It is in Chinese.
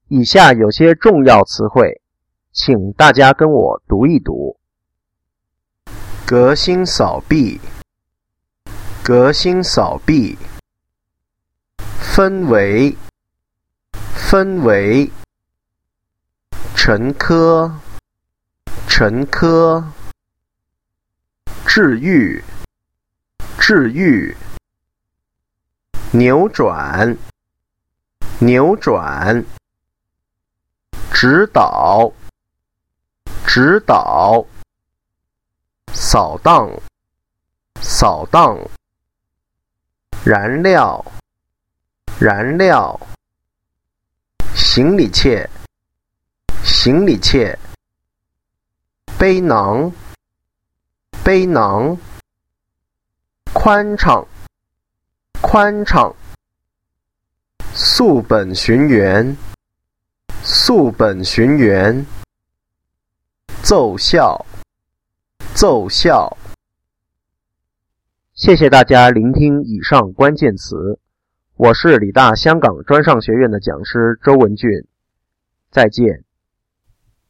以下有些重要词汇，请大家跟我读一读。革新扫壁，革新扫壁，氛围，氛围，沉疴，沉疴，治愈，治愈，扭转，扭转，指导，指导，扫荡，扫荡，燃料，燃料，行李切，行李切，背囊，背囊，宽敞，宽敞，溯本寻源，溯本寻源，奏效，奏效。谢谢大家聆听以上关键词，我是理大香港专上学院的讲师周文俊，再见。